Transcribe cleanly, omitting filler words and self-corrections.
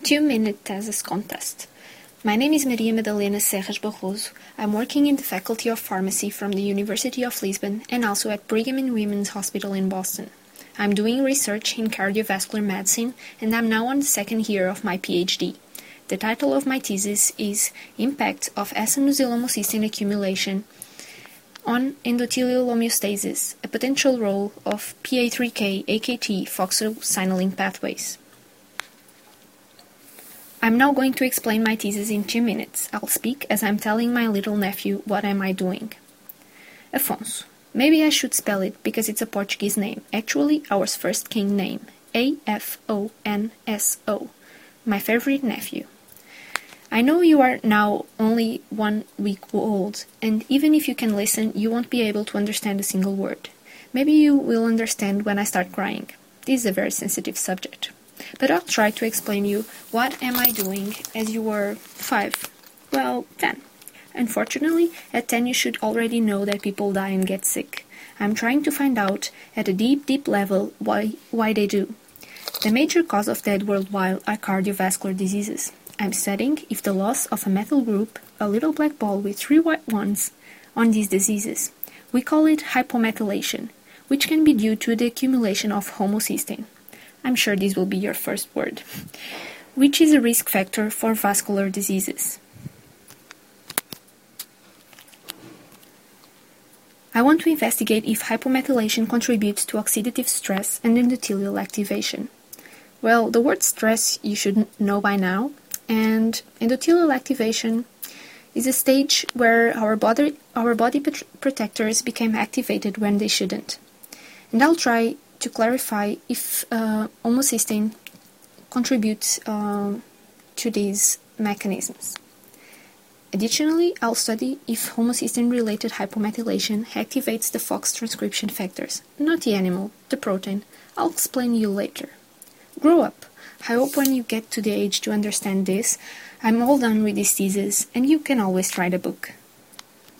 2-minute thesis contest. My name is Maria Madalena Serras Barroso. I'm working in the Faculty of Pharmacy from the University of Lisbon and also at Brigham and Women's Hospital in Boston. I'm doing research in cardiovascular medicine and I'm now on the second year of my PhD. The title of my thesis is Impact of S-Inosylhomocysteine accumulation on endothelial homeostasis, a potential role of PI3K, AKT, FOXO signaling pathways. I'm now going to explain my thesis in 2 minutes. I'll speak as I'm telling my little nephew what am I doing. Afonso. Maybe I should spell it because it's a Portuguese name. Actually, our first king name. A-F-O-N-S-O. My favorite nephew. I know you are now only 1 week old, and even if you can listen, you won't be able to understand a single word. Maybe you will understand when I start crying. This is a very sensitive subject. But I'll try to explain you what am I doing as you were 5, well, 10. Unfortunately, at 10 you should already know that people die and get sick. I'm trying to find out at a deep level why they do. The major cause of death worldwide are cardiovascular diseases. I'm studying if the loss of a methyl group, a little black ball with 3 white ones, on these diseases. We call it hypomethylation, which can be due to the accumulation of homocysteine. I'm sure this will be your first word, which is a risk factor for vascular diseases. I want to investigate if hypomethylation contributes to oxidative stress and endothelial activation. Well, the word stress you should know by now, and endothelial activation is a stage where our body protectors became activated when they shouldn't. And I'll try to clarify if homocysteine contributes to these mechanisms. Additionally, I'll study if homocysteine-related hypomethylation activates the FOX transcription factors, not the animal, the protein. I'll explain you later. Grow up. I hope when you get to the age to understand this, I'm all done with this thesis and you can always try the book.